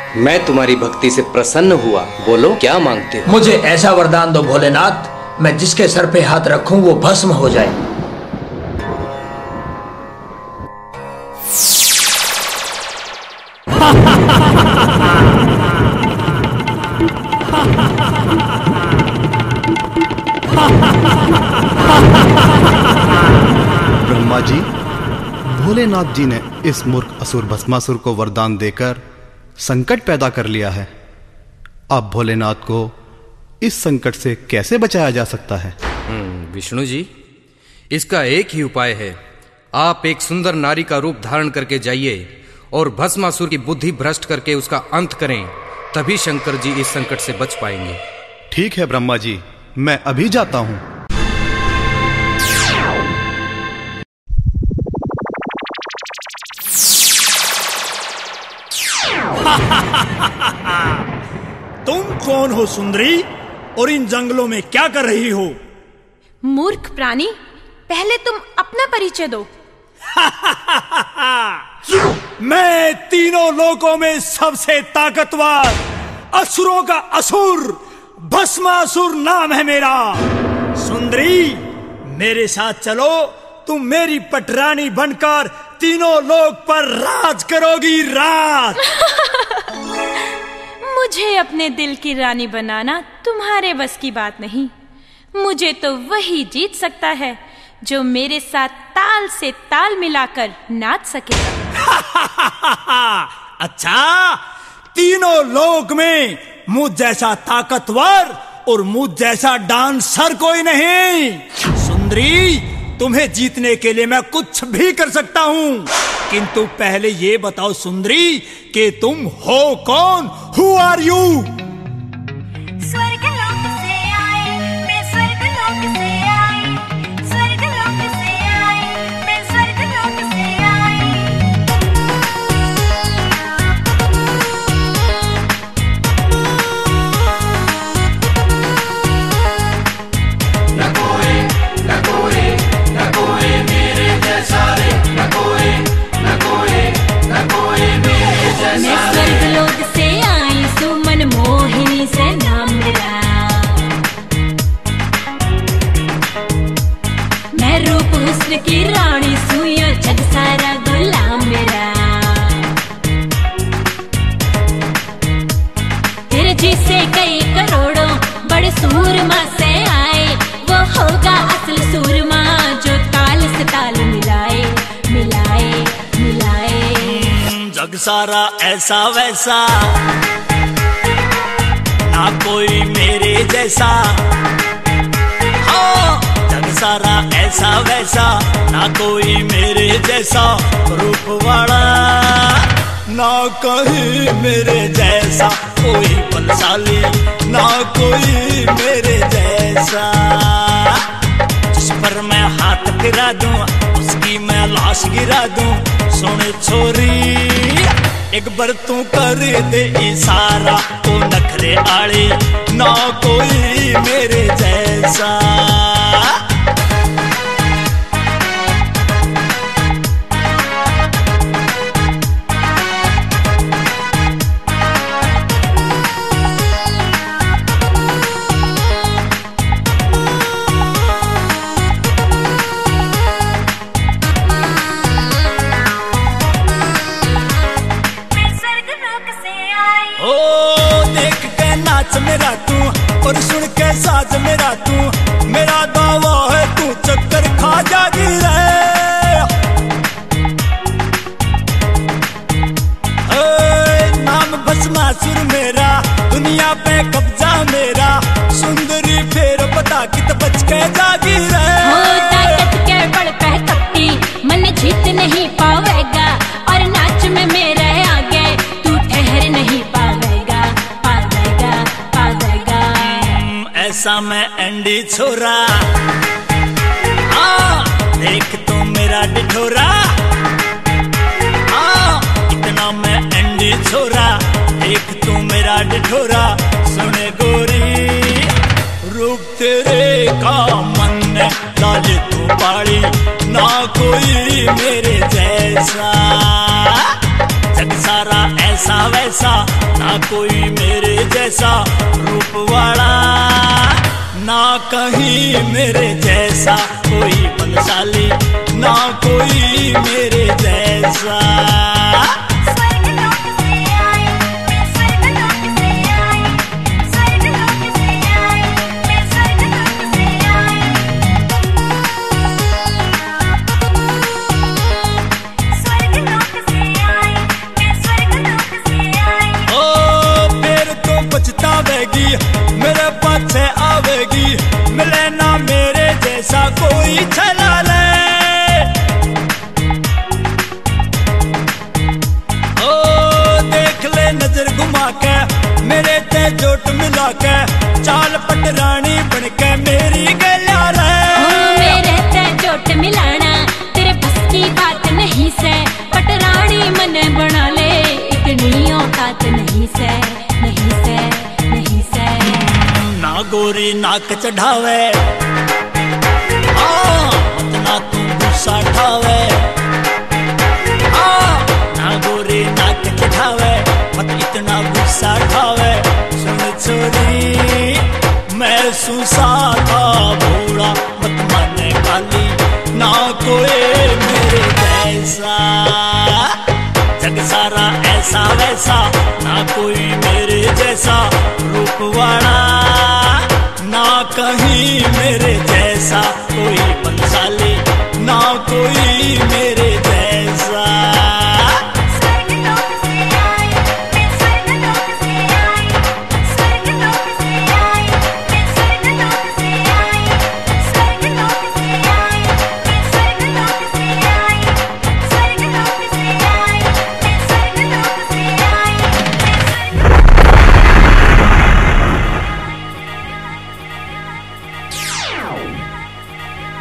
मैं तुम्हारी भक्ति से प्रसन्न हुआ। बोलो क्या मांगते हो? मुझे ऐसा वरदान दो भोलेनाथ, मैं जिसके सर पे हाथ रखूं वो भस्म हो जाए। ब्रह्मा जी, भोलेनाथ जी ने इस मूर्ख असुर भस्मासुर को वरदान देकर संकट पैदा कर लिया है। अब भोलेनाथ को इस संकट से कैसे बचाया जा सकता है? विष्णु जी, इसका एक ही उपाय है। आप एक सुंदर नारी का रूप धारण करके जाइए और भस्मासुर की बुद्धि भ्रष्ट करके उसका अंत करें, तभी शंकर जी इस संकट से बच पाएंगे। ठीक है ब्रह्मा जी, मैं अभी जाता हूं। तुम कौन हो सुंदरी, और इन जंगलों में क्या कर रही हो? मूर्ख प्राणी, पहले तुम अपना परिचय दो। मैं तीनों लोकों में सबसे ताकतवर, असुरों का असुर, भस्मासुर नाम है मेरा। सुंदरी, मेरे साथ चलो, तुम मेरी पटरानी बनकर तीनों लोक पर राज करोगी, राज। मुझे अपने दिल की रानी बनाना तुम्हारे बस की बात नहीं। मुझे तो वही जीत सकता है जो मेरे साथ ताल से ताल मिलाकर नाच सकेगा। अच्छा, तीनों लोक में मुझ जैसा ताकतवर और मुझ जैसा डांसर कोई नहीं। सुंदरी, तुम्हें जीतने के लिए मैं कुछ भी कर सकता हूँ, किंतु पहले ये बताओ सुंदरी कि तुम हो कौन? Who are you? स्वर्गलोक से आए, मैं स्वर्गलोक से आई, स्वर्गलोक से आई, मैं स्वर्गलोक से आई। न कोई मेरे जैसा रे, न कोई मेरे जैसा। मैं स्वर्गलोक से आई, सुमन मोहिनी से नाम मेरा। मैं रूप हुस्न की रानी सुइया, जग सारा गुलाम मेरा। तेरे जिसे कई करोड़ों बड़े सूरमा से आए, वो होगा असल सूरमा जो ताल से ताल मिलाए, मिलाए, मिलाए। जग सारा ऐसा वैसा, ना कोई मेरे जैसा। हाँ, जग सारा ऐसा वैसा, ना कोई मेरे जैसा रूप वाला, ना कहीं मेरे जैसा कोई बलशाली, ना कोई मेरे जैसा। जिस पर मैं हाथ फिरा दूं, उसकी मैं लाश गिरा दूं। सुन छोरी, एक बार तू कर दे इशारा, तो नखरे आड़ी, ना कोई मेरे जैसा। मेरा तू और सुन के साज मेरा तू, मेरा दावा है तू चक्कर खा जागी रे। नाम भस्मासुर मेरा, दुनिया पे कब्जा मेरा। सुंदरी फेर बता कित बच के जागी रे। हो ताकत के बल पे कपटी, मन जीत नहीं पावेगा, और नाच में मेरे आगे तू ठहर नहीं पावेगा, पावेगा, पावेगा। ऐसा मैं एंडी छोरा, देख तू मेरा डिठोरा। इतना मैं एंडी छोरा, देख तू मेरा डिठोरा। सुने गोरी, रूप तेरे का मन ने लाज तू पाड़ी, ना कोई मेरे जैसा। जग सारा ऐसा ऐसा वैसा, ना कोई मेरे जैसा रूप वाला, ना कहीं मेरे जैसा कोई बलशाली, ना कोई मेरे जैसा। मेरे पाछे आवेगी, मिले ना मेरे जैसा कोई छला ले। ओ देख ले नजर घुमा के, मेरे ते जोट मिला के, चाल पटरानी बन के मेरी गलिया रे। मेरे ते जोट मिलाना तेरे बस की बात नहीं से, पटरानी मने बना ले, इतनी औकात नहीं से, नहीं से, नहीं से। ना गोरी नाक चढ़ावे, ना तू गुस्सा ठावे, ना गोरी नाक चढ़ावे, मत इतना गुस्सा ठावे। सुन छोरी मैं सुसाता भूरा, मत माने काली, ना कोई मेरे जैसा। जग सारा ऐसा वैसा, ना कोई मेरे जैसा रूप वाला, ना कहीं मेरे जैसा कोई बलशाली, ना कोई मेरे